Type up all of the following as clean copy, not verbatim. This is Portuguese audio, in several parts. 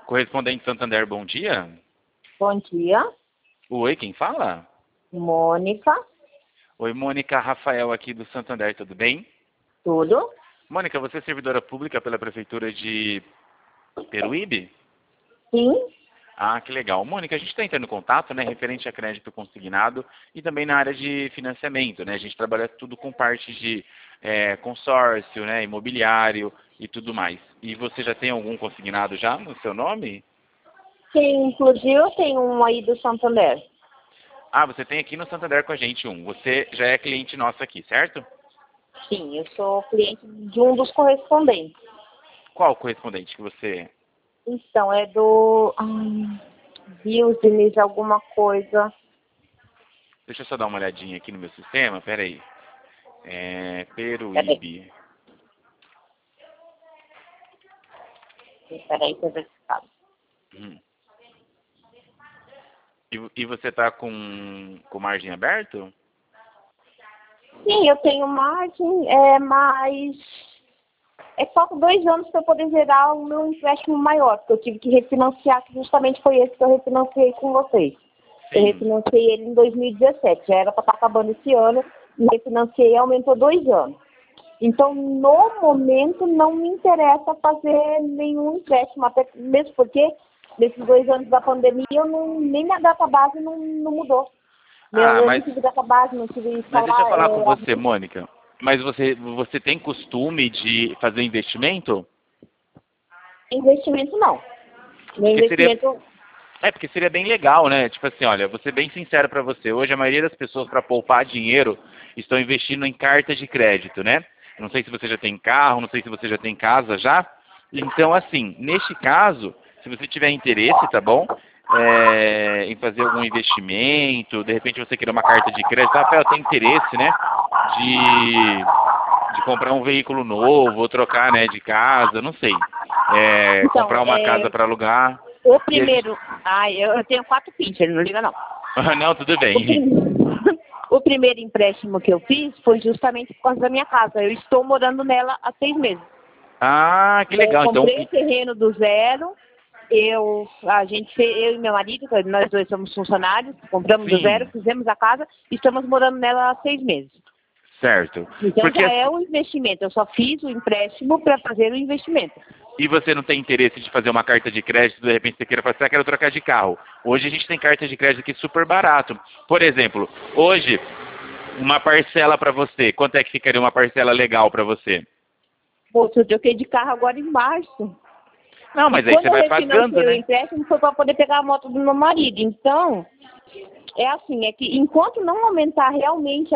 Correspondente Santander, bom dia. Bom dia, Oi, quem fala? Mônica, Oi, Mônica, Rafael aqui do Santander, tudo bem? tudo? Mônica, você é servidora pública pela Prefeitura de Peruíbe? Sim, Ah, que legal. Mônica, a gente está entrando em contato, né, referente a crédito consignado e também na área de financiamento, né? A gente trabalha tudo com parte de consórcio, né, imobiliário e tudo mais. E você já tem algum consignado já no seu nome? sim, inclusive eu tenho um aí do Santander. Ah, você tem aqui no Santander com a gente um. Você já é cliente nosso aqui, certo? Sim, eu sou cliente de um dos correspondentes. Qual correspondente que você... Então, é do Business alguma coisa. Deixa eu só dar uma olhadinha aqui no meu sistema, peraí. Peraí, Peruíbe. peraí, que eu verificado. Hum. E você tá com margem aberto? Sim, eu tenho margem, mas falta 2 anos para eu poder gerar o meu empréstimo maior, porque eu tive que refinanciar, que justamente foi esse que eu refinanciei com vocês. Eu Sim. refinanciei ele em 2017, já era para estar acabando esse ano, e refinanciei e aumentou 2 anos. Então, no momento, não me interessa fazer nenhum empréstimo, até mesmo porque, nesses 2 anos da pandemia, nem minha database não mudou. Ah, Eu não mas, tive database, não tive mas deixa eu falar. falar com você, Mônica. Mas você tem costume de fazer investimento? Investimento, não. Meu Porque seria, investimento, porque seria bem legal, né? Tipo assim, olha, vou ser bem sincero para você. Hoje a maioria das pessoas para poupar dinheiro estão investindo em carta de crédito, né? Não sei se você já tem carro, não sei se você já tem casa já. Então, assim, neste caso, se você tiver interesse, tá bom? Em fazer algum investimento, de repente você querer uma carta de crédito, Rafael, tem interesse, né? De comprar um veículo novo, ou trocar, né, de casa, não sei. então, Comprar uma casa para alugar. o E a gente... primeiro, eu tenho 4 pinches, não liga não. Não, tudo O, bem. prim- o primeiro empréstimo que eu fiz foi justamente por causa da minha casa. Eu estou morando nela há 6 meses. Ah, que Eu legal. Então, comprei o terreno do zero. Eu e meu marido, nós dois somos funcionários, compramos do zero, sim, fizemos a casa e estamos morando nela há 6 meses. certo. Então Porque já é assim, um investimento. Eu só fiz o empréstimo para fazer o investimento. e você não tem interesse de fazer uma carta de crédito, de repente você queira fazer, quero trocar de carro. Hoje a gente tem carta de crédito aqui super barato. Por exemplo, hoje, uma parcela para você, quanto é que ficaria uma parcela legal para você? Poxa, eu troquei de carro agora em março. Não, E mas aí quando você eu vai pagando, refinancei o né? empréstimo foi para poder pegar a moto do meu marido. Então, é assim, é que enquanto não aumentar realmente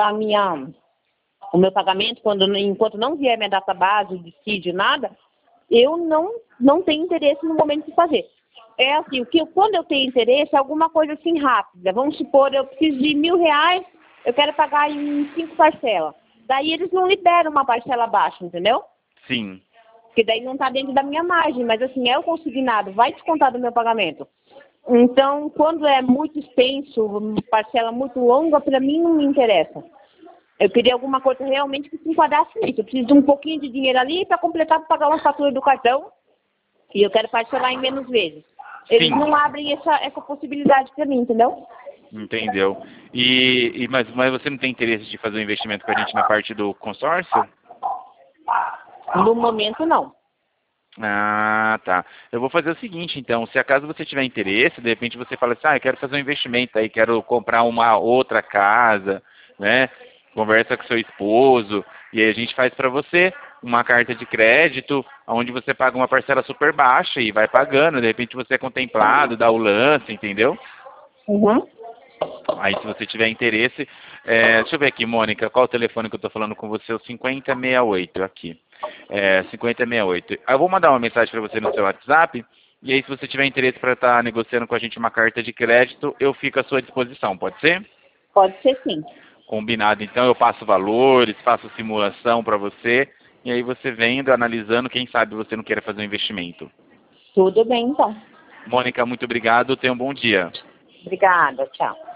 o meu pagamento, enquanto não vier minha data base, dissídio, nada, eu não tenho interesse no momento de fazer. É assim, quando eu tenho interesse, é alguma coisa assim rápida. Vamos supor, eu preciso de R$ 1.000, eu quero pagar em 5 parcelas. Daí eles não liberam uma parcela baixa, entendeu? Sim. Porque daí não está dentro da minha margem, mas assim, é o consignado, vai descontar do meu pagamento. Então, quando é muito extenso, parcela muito longa, para mim não me interessa. Eu queria alguma coisa realmente que se enquadrasse nisso. Eu preciso de um pouquinho de dinheiro ali para completar para pagar uma fatura do cartão e eu quero parcelar em menos vezes. Eles Sim. não abrem essa possibilidade para mim, entendeu? Entendeu? Mas você não tem interesse de fazer um investimento com a gente na parte do consórcio? No momento, não. Ah, tá. Eu vou fazer o seguinte, então, se acaso você tiver interesse, de repente você fala assim, eu quero fazer um investimento aí, quero comprar uma outra casa, né? Conversa com seu esposo e aí a gente faz para você uma carta de crédito, onde você paga uma parcela super baixa e vai pagando, de repente você é contemplado, dá o lance, entendeu? Uhum. Aí se você tiver interesse, deixa eu ver aqui, Mônica, qual o telefone que eu estou falando com você? O 5068 aqui. 5068. Eu vou mandar uma mensagem para você no seu WhatsApp, e aí se você tiver interesse para estar negociando com a gente uma carta de crédito, eu fico à sua disposição, pode ser? Pode ser sim. Combinado. Então eu passo valores, faço simulação para você, e aí você vendo, analisando, quem sabe você não queira fazer um investimento. Tudo bem, então. Mônica, muito obrigado, tenha um bom dia. Obrigada, tchau.